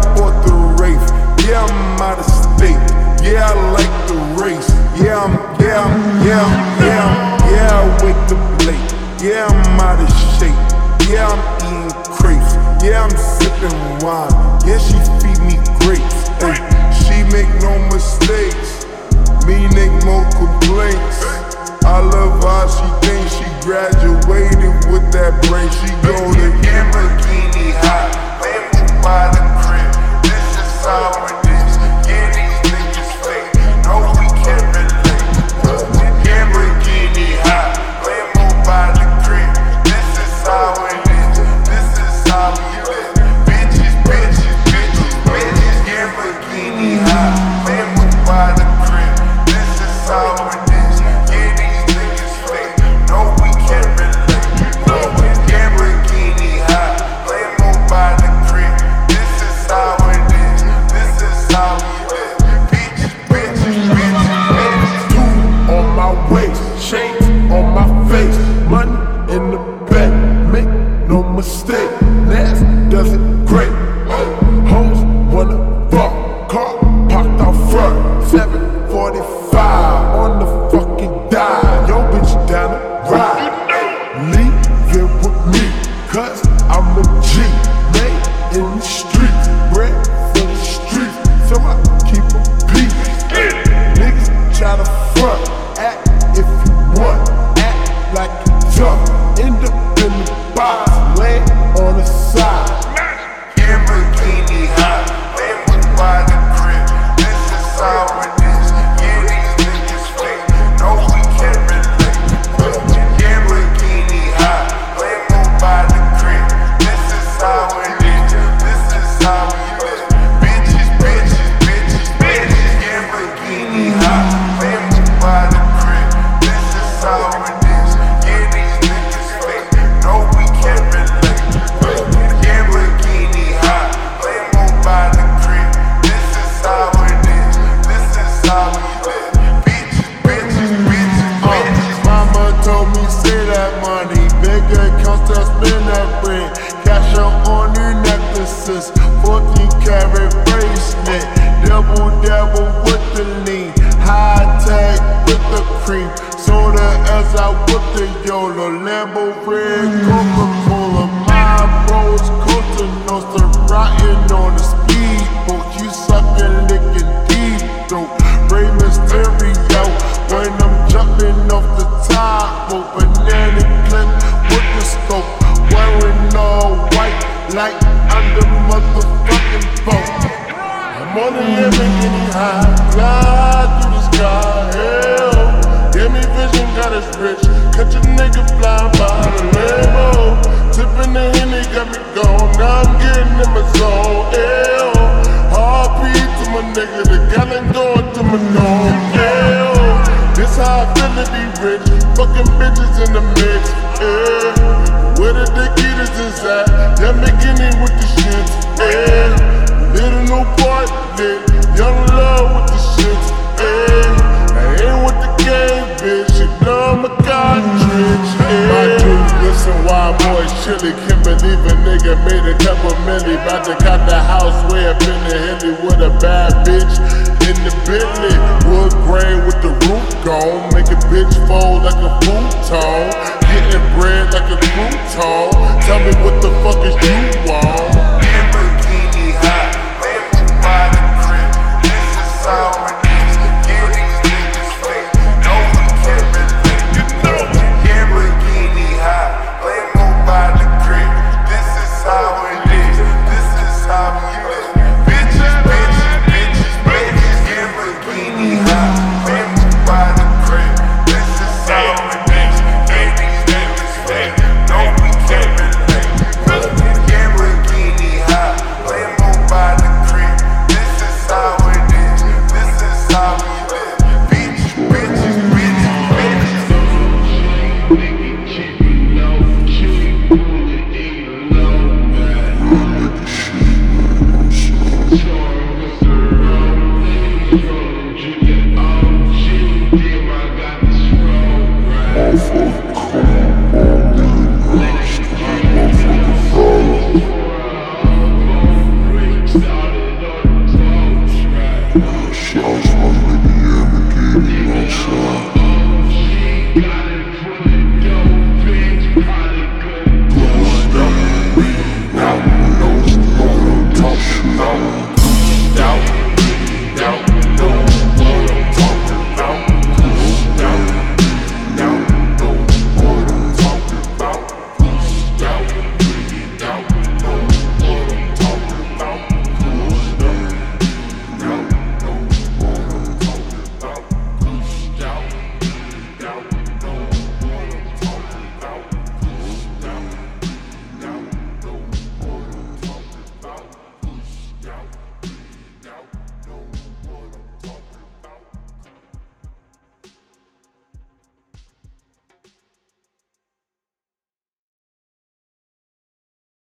bought the Wraith. Yeah, I'm out of state. Yeah, I like the race. Yeah, I wake up late. Yeah, I'm out of shape. Yeah, I'm eating crepes. Yeah, I'm sipping wine. Yeah, she feed me grapes. Ay, she make no mistakes. Me make more complaints. I love how she thinks she graduated with that brain. She go to Lamborghini high, Lambo by the crib. This is how it is. Yeah, these niggas fake. No, we can't relate. Lamborghini high, Lambo by the crib. This is how it is. This is how we live. Bitches, Lamborghini high, Lambo by the crib. This is how it is. Yeah, these niggas fake. No, we can't relate. Lamborghini high, Lambo by the crib. This is how it is. This is how we live. Bitches. Two on my waist, shades on my face, money in the bank, make no mistake. Last does it great. Hoes wanna fuck, car parked out front, 745 on the fucking dime. Yo, bitch down the ride. Leave it with me, cause I'm a G, made in the streets, bred for the streets, so I keep a peace. Niggas try to front, act if you want, act like you tough, end up in the box, lay on the side. Lamborghini high, Lambo by the crib. This is how it is. Yeah, these niggas fake. No, we can't relate. Lamborghini high, Lambo by the crib. This is how it is. This is how we live. Bitches. Lamborghini high, Lambo by the crib. This is how it is. Yeah, these niggas fake. No, we can't relate. Lamborghini high, Lambo by the crib. This is how it is. This is how we live. Bitches. Mama told me say that money, bigger accounts to spend that bread. Cash out on new necklaces, 14 karat bracelet. Double with the lean, high tag with the cream. Soda as I whip the YOLO, Lambo red, Coca-Cola. My bros, Costa Nostra, riding on the speedboat. You suckin', licking deep throat. Rey Mysterio when I'm jumping off the top rope. Banana clip with the scope, wearing all white like I'm the motherfucking boat. I'm on the Lamborghini high, fly through the sky, hell. Give me vision, got us rich. Catch a nigga flying by the Lambo. Tipping the Henny got me gone, now I'm getting in my zone, hell. RP to my nigga, the gallon going to my nose, hell. This how I feel to be rich, fucking bitches in the mix, yeah. Where the Dickies is at, Lamborghini with the shit, yeah. Little new part lit, young love with the shit, yeah. I ain't with the game, bitch, you know I'm a cartridge, yeah. My dudes listen, wild boys chilly, can't believe a nigga made a couple milli, bout to cut the house with